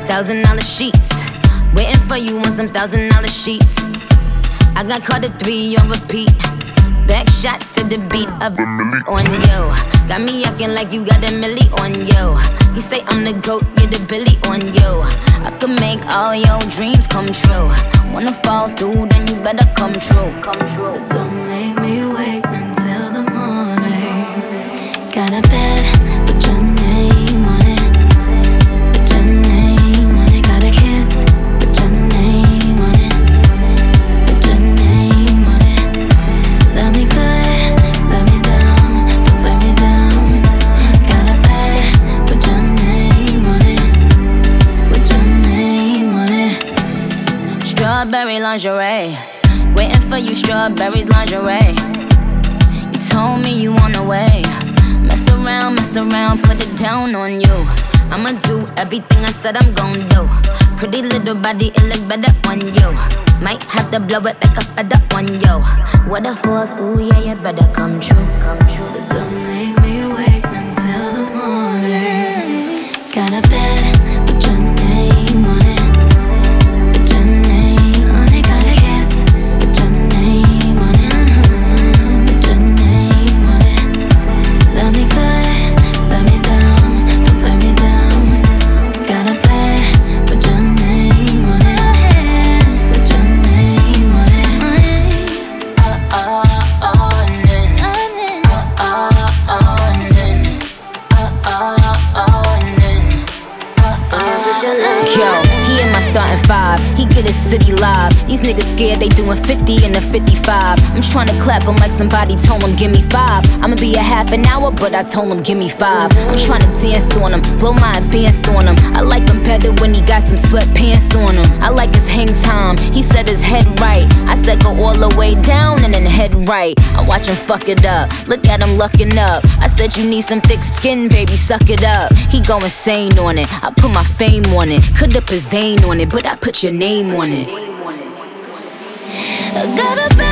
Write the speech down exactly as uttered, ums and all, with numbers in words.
thousand dollar sheets. Waiting for you on some thousand dollar sheets. I got caught at three on repeat. Back shots to the beat of the milli on you. Got me acting like you got a milli on you. You say I'm the goat, you're the Billy on you. I could make all your dreams come true. Wanna fall through, then you better come true. Come true. But don't make me wait until the morning. Got a bed, put your name on it. Put your name on it. Got a kiss, put your name on it. Put your name on it. Love me good, love me down, don't turn me down. Got a bed, put your name on it. Put your name on it. Strawberry lingerie, waiting for you, strawberries lingerie. You told me you on the way. Mess around, mess around, put it down on you. I'ma do everything I said I'm gon' do. Pretty little body, it look better on you. Might have to blow it like a feather on you. What if was, ooh yeah, you better come true. But don't make me wait until the morning. Got a bed, put your name on it. Put your name on it. Got a kiss, put your name on it. Put your name on it. Love me good, love me down, don't turn me down. Got a bed, put your name on it. Put your name on it. Uh uh oh, nin. Uh uh oh, nin. Uh uh oh, nin. Uh uh. Yo, he in my starting five. He get his city live. These niggas scared they doing fifty in the fifty-five. I'm tryna clap him like somebody told him give me five. I'ma be a half an hour, but I told him give me five. I'm tryna dance on him, blow my advance on him. I like him better when he got some sweatpants on him. I like his hang time, he said his head right. I said go all the way down and then head right. I watch him fuck it up, look at him lucking up. I said you need some thick skin, baby, suck it up. He go insane on it, I put my fame on it. Coulda put Zayn on it, but I put your name on it. I got a bed.